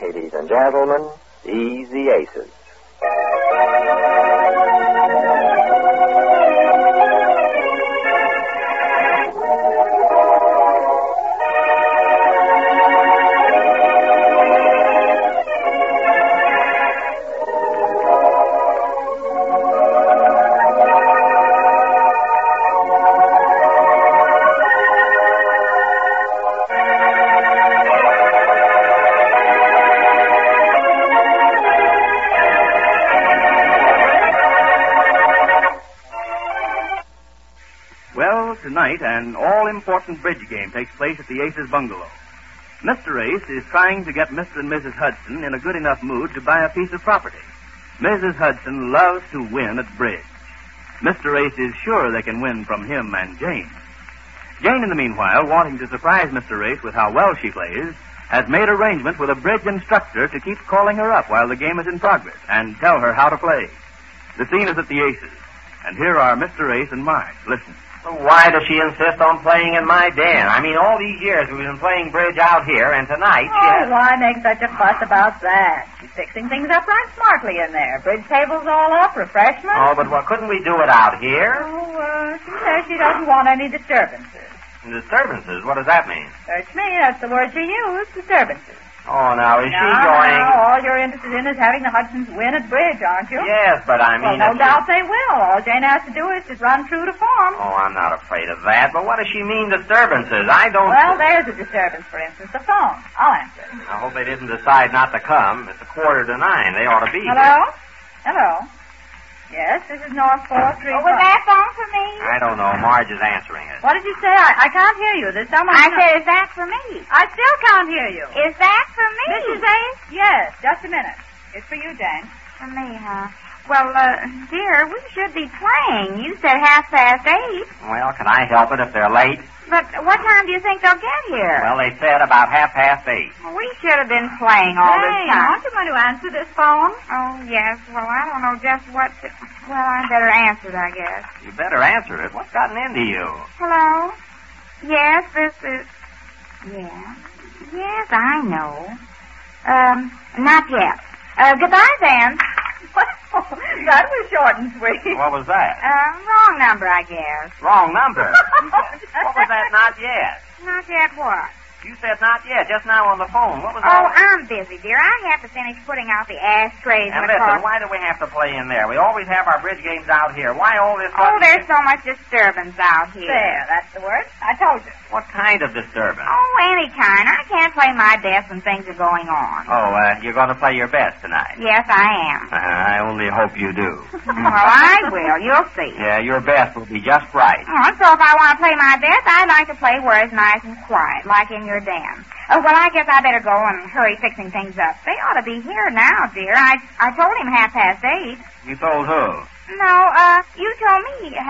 Ladies and gentlemen, Easy Aces. Tonight, an all-important bridge game takes place at the Aces bungalow. Mr. Ace is trying to get Mr. and Mrs. Hudson in a good enough mood to buy a piece of property. Mrs. Hudson loves to win at bridge. Mr. Ace is sure they can win from him and Jane. Jane, in the meanwhile, wanting to surprise Mr. Ace with how well she plays, has made arrangements with a bridge instructor to keep calling her up while the game is in progress and tell her how to play. The scene is at the Aces, and here are Mr. Ace and Marge. Listen. Why does she insist on playing in my den? I mean, all these years we've been playing bridge out here, and tonight she has... why make such a fuss about that? She's fixing things up right smartly in there. Bridge tables all up, refreshments. Oh, but couldn't we do it out here? She says she doesn't want any disturbances. Disturbances? What does that mean? Search me, that's the word she used, disturbances. Oh, now, is she going... Now, all you're interested in is having the Hudsons win at bridge, aren't you? Yes, but I mean... Well, no doubt they will. All Jane has to do is just run true to form. Oh, I'm not afraid of that. But what does she mean, disturbances? I don't... Well, there's a disturbance, for instance, the phone. I'll answer it. I hope they didn't decide not to come. It's 8:45. They ought to be Hello? here. Hello? Yes, this is North 435. Oh, was that phone for me? I don't know. Marge is answering it. What did you say? I can't hear you. There's someone... I said, is that for me? I still can't hear you. Is that for me? Mrs. Ace? Yes, just a minute. It's for you, Jane. For me, huh? Well, dear, we should be playing. You said 8:30. Well, can I help it if they're late? But what time do you think they'll get here? Well, they said about 8:30. Well, we should have been playing all this Jane, time. aren't you going to answer this phone? Oh, yes. Well, I don't know just what to... Well, I better answer it, I guess. You better answer it. What's gotten into you? Hello? Yes, this is... Yeah. Yes, I know. Not yet. Goodbye, then. That was short and sweet. What was that? Wrong number, I guess. Wrong number. What was that not yet? Not yet what? You said not yet, just now on the phone. What was Oh, that? I'm busy, dear. I have to finish putting out the ashtrays And in the listen, car. why do we have to play in there? We always have our bridge games out here. Why all this... Oh, there's so much disturbance out here. There, that's the word. I told you. What kind of disturbance? Oh, any kind. I can't play my best when things are going on. Oh, you're going to play your best tonight. Yes, I am. I only hope you do. Well, I will. You'll see. Yeah, your best will be just right. Oh, so if I want to play my best, I'd like to play where it's nice and quiet, like in your den. Oh, well, I guess I better go and hurry fixing things up. They ought to be here now, dear. I told him 8:30. You told who? No, you told me 8:30,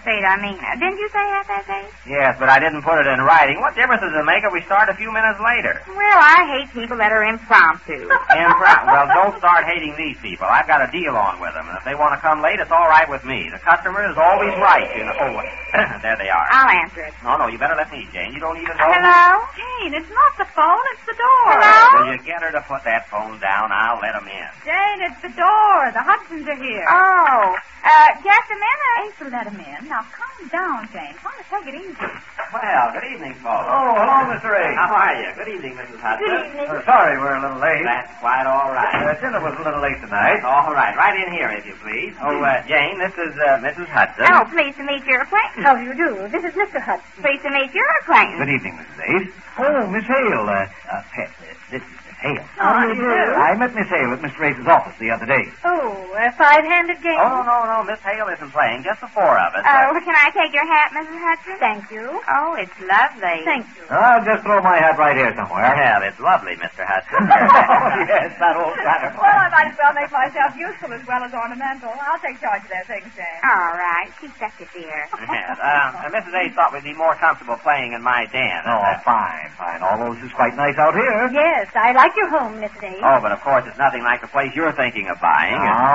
I mean. Didn't you say 8:30? Yes, but I didn't put it in writing. What difference does it make if we start a few minutes later? Well, I hate people that are impromptu. Well, don't start hating these people. I've got a deal on with them, and if they want to come late, it's all right with me. The customer is always right, you know. Oh, there they are. I'll answer it. No, you better let me, Jane. You don't even know... Hello? Jane, it's not the phone, it's the door. Hello? Will you get her to put that phone down? I'll let them in. Jane, it's the door. The Hudsons are here. Oh, just a minute. April, let him in. Now, calm down, Jane. Try to take it easy. Well, good evening, folks. Oh, hello, Mr. A. How are you? Good evening, Mrs. Hudson. Good evening. Sorry we're a little late. That's quite all right. Dinner was a little late tonight. All right. Right in here, if you please. Oh, Jane, this is Mrs. Hudson. Oh, pleased to meet your acquaintance. How do you do? This is Mr. Hudson. Pleased to meet your acquaintance. Good evening, Mrs. Ace. Oh, Miss Hale. Pet, this is Miss Hale. How do you do? I met Miss Hale at Mr. Ace's office the other day. Oh, a five-handed game? Oh, no. Miss Hale isn't playing. Just the four of us. Can I take your hat, Mrs. Hudson? Thank you. Oh, it's lovely. Thank you. I'll just throw my hat right here somewhere. Well, it's lovely, Mr. Hudson. Yes, that old pattern. Well, I might as well make myself useful as well as ornamental. I'll take charge of their things, Jane. All right. Keep such a dear. Yes. Mrs. A thought we'd be more comfortable playing in my den. Oh, fine. All this is quite nice out here. Yes, I like your home, Mrs. A. Oh, but of course it's nothing like the place you're thinking of buying.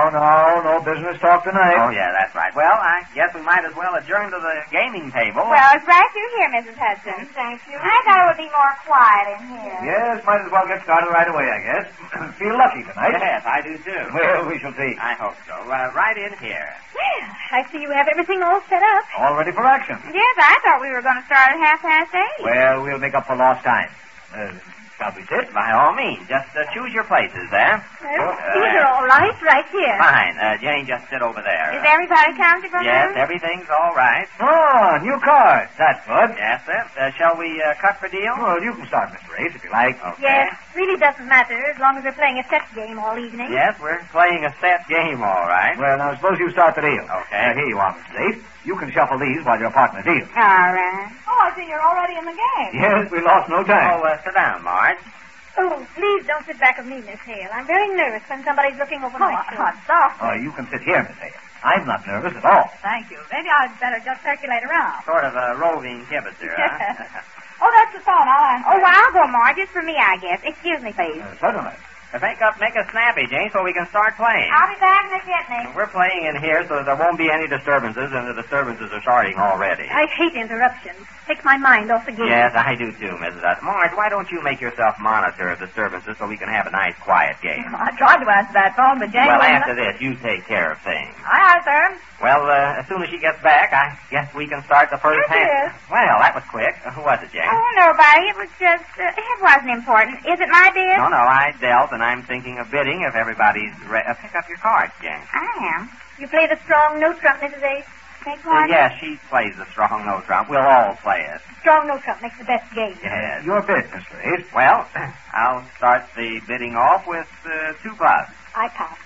No business talk tonight. Oh, yeah, that's right. Well, I guess we might as well adjourn to the gaming table. Well, it's right through here, Mrs. Hudson. Thank you. I thought it would be more quiet in here. Yes, might as well get started right away, I guess. Feel lucky tonight. Yes, I do too. Well, we shall see. I hope so. Right in here. Well, I see you have everything all set up. All ready for action. Yes, I thought we were going to start at 8:30. Well, we'll make up for lost time. Shall we sit? By all means, just choose your places there. Well, these are all right here. Fine. Jane, just sit over there. Is everybody comfortable Yes, now? everything's all right. Oh, new card. That's good. Yes, sir. Shall we cut for deal? Well, you can start, Mr. Ace, if you like. Okay. Yes, really doesn't matter as long as we're playing a set game all evening. Yes, we're playing a set game, all right. Well, now, suppose you start the deal. Okay. Here you are, Mr. Ace. You can shuffle these while your partner deals. All right. Oh, I see you're already in the game. Yes, we lost no time. Oh, sit down, Marge. Oh, please don't sit back of me, Miss Hale. I'm very nervous when somebody's looking over my shoulder. Oh, you can sit here, Miss Hale. I'm not nervous at all. Thank you. Maybe I'd better just circulate around. Sort of a roving kibitzer, huh? Oh, that's the phone. I'll answer. Oh, well, I'll go, Marge. It's for me, I guess. Excuse me, please. Certainly. Make a snappy, Jane, so we can start playing. I'll be back in a jitney. We're playing in here so there won't be any disturbances, and the disturbances are starting already. I hate interruptions. Takes my mind off the game. Yes, I do too, Mrs. Hudson. Marge, why don't you make yourself monitor of disturbances so we can have a nice, quiet game? I tried to answer that phone, but Jane Well, wouldn't after this, you take care of things. Aye, sir. Well, as soon as she gets back, I guess we can start the first Yes, hand. Well, that was quick. Who was it, Jane? Oh, nobody. It was just, it wasn't important. Is it my bid? No, I dealt, and I'm thinking of bidding if everybody's pick up your cards, Jane. I am. You play the strong no trump, Mrs. Ace. Take one. Yes, she plays the strong no trump. We'll all play it. Strong no trump makes the best game. Yes. Your bid, Mr. Ace. Well, I'll start the bidding off with 2 clubs. I pass.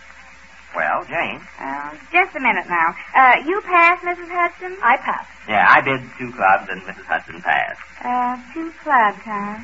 Well, Jane. Just a minute now. You pass, Mrs. Hudson? I pass. Yeah, I bid 2 clubs, and Mrs. Hudson passed. 2 clubs, huh?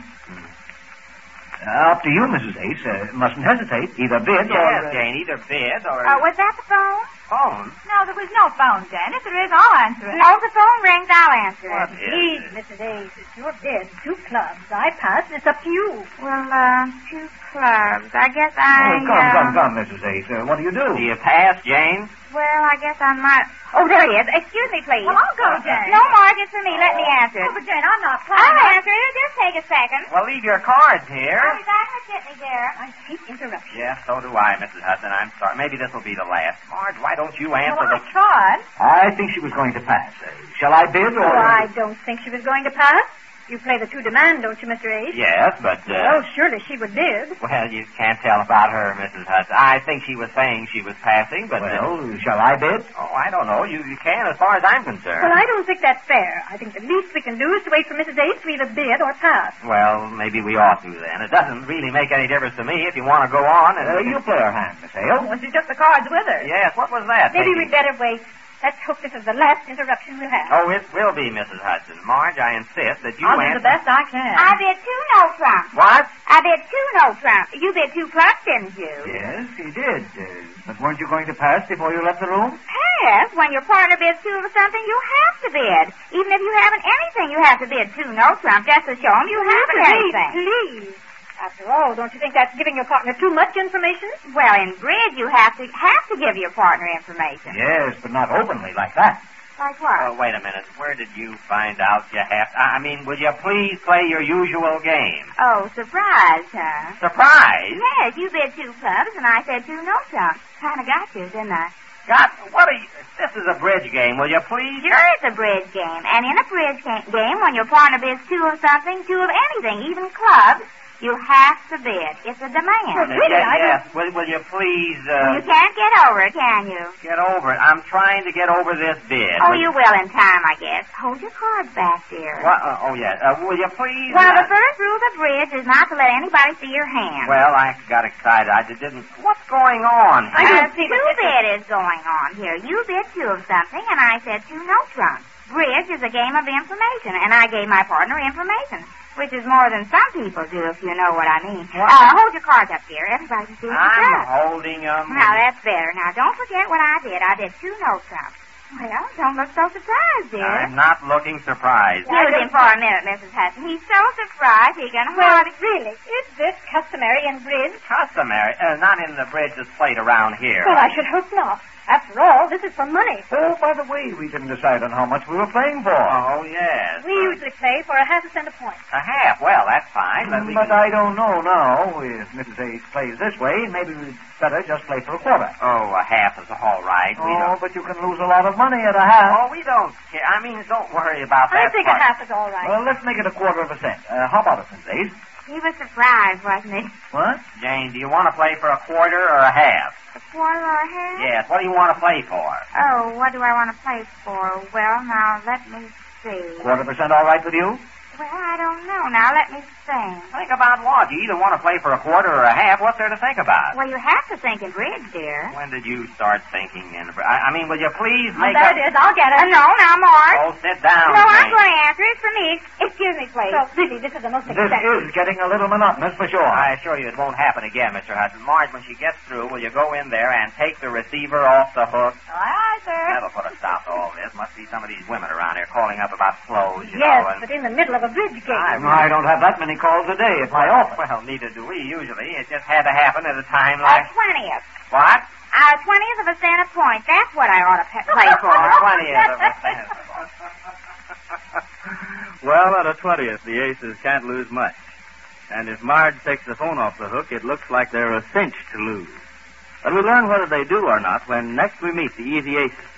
Up to you, Mrs. Ace. Mustn't hesitate. Either bid or... Yes, Jane, either bid or... Was that the phone? phone. No, there was no phone, Jane. If there is, I'll answer it. No, if the phone rings, I'll answer What it. is Please, it? Mrs. Ace, it's your bid. 2 clubs. I pass, and it's up to you. Well, 2 clubs. I guess I... Come, Mrs. Ace. What do you do? Do you pass, Jane? Well, I guess I might... Oh, there he is. Excuse me, please. Well, I'll go, Jane. No, Marge, it's for me. Let me answer it. Oh, but Jane, I'm not I'll playing. answer it. It'll just take a second. Well, leave your cards here. I'll be back in a jitney, dear. I hate interruptions. Yes, so do I, Mrs. Hudson. I'm sorry. Maybe this will be the last. Marge, why don't you answer Well, I the... tried. I think she was going to pass. Shall I bid or... Oh, I don't think she was going to pass. You play the 2 demand, don't you, Mr. Ace? Yes, but... Oh, surely she would bid. Well, you can't tell about her, Mrs. Hudson. I think she was saying she was passing, but... Well, shall I bid? Oh, I don't know. You can as far as I'm concerned. Well, I don't think that's fair. I think the least we can do is to wait for Mrs. Ace to either bid or pass. Well, maybe we ought to then. It doesn't really make any difference to me if you want to go on. And You play her hand, Miss Hale. Well, she took the cards with her. Yes, what was that? Maybe Peggy? we'd better wait. Let's hope this is the last interruption we'll have. Oh, it will be, Mrs. Hudson. Marge, I insist that you I'll do answer... the best I can. I bid 2 no trump. What? I bid 2 no trump. You bid 2 clubs, didn't you? Yes, he did. But weren't you going to pass before you left the room? Pass. When your partner bids 2 of something, you have to bid. Even if you haven't anything, you have to bid 2 no trump just to show them you haven't anything. Please. After all, don't you think that's giving your partner too much information? Well, in bridge, you have to give your partner information. Yes, but not openly like that. Like what? Oh, wait a minute. Where did you find out you have to... I mean, will you please play your usual game? Oh, surprise, huh? Surprise? Yes, you bid 2 clubs, and I said 2 no trump. Kind of got you, didn't I? What are you... This is a bridge game, will you please? Sure, it's a bridge game. And in a bridge game, when your partner bids 2 of something, 2 of anything, even clubs, you have to bid. It's a demand. Well, really, Yes. Will you please... You can't get over it, can you? Get over it. I'm trying to get over this bid. Oh, you will in time, I guess. Hold your cards back, dear. What? Oh, yes. Will you please... One of the first rules of bridge is not to let anybody see your hand. Well, I got excited. I didn't... What's going on? I don't see two bid is going on here. You bid 2 of something, and I said 2 no trumps. Bridge is a game of information, and I gave my partner information, which is more than some people do, if you know what I mean. Hold your cards up, dear. Everybody can see what you I'm got. holding them. Now, that's better. Now, don't forget what I did. I did 2 no trumps. Well, don't look so surprised, dear. I'm not looking surprised. Use him for a minute, Mrs. Hudson. He's so surprised he can Well, hardly... really, is this customary in bridge? Customary? Not in the bridge that's played around here. Well, I should hope not. After all, this is for money. Oh, by the way, we didn't decide on how much we were playing for. Oh, yes. We usually play for a half a cent a point. A half. Well, that's fine. But I don't know now. If Mrs. Ace plays this way, maybe we'd better just play for a quarter. Oh, a half is all right. We Oh, don't... but you can lose a lot of money at a half. Oh, we don't care. I mean, don't worry about I that think part. a half is all right. Well, let's make it a quarter of a cent. How about it, Mrs. Ace? He was surprised, wasn't he? What? Jane, do you want to play for a quarter or a half? A quarter or a half? Yes. What do you want to play for? Oh, what do I want to play for? Well, now, let me see. Quarter percent all right with you? Well, I don't know. Now, let me think. Think about what? You either want to play for a quarter or a half. What's there to think about? Well, you have to think in bridge, dear. When did you start thinking in... I mean, will you please Oh, make there up... it is. I'll get it. No, now, Marge. Oh, sit down, No, I'm Jane. going to answer. It's for me. Excuse me, please. So, really, this is the most This expensive. is getting a little monotonous for sure. I assure you it won't happen again, Mr. Hudson. Marge, when she gets through, will you go in there and take the receiver off the hook? Aye, sir. That'll put a stop to all this. Must be some of these women around here calling up about clothes, you Yes, know. but in the middle of a bridge game. I don't have that many calls a day at my office. Well, neither do we usually. It just had to happen at a time A like... 20th. What? A 20th of a cent a point. That's what I ought to play for. A 20th of a cent. Well, at a 20th, the aces can't lose much. And if Marge takes the phone off the hook, it looks like they're a cinch to lose. But we'll learn whether they do or not when next we meet the Easy Aces.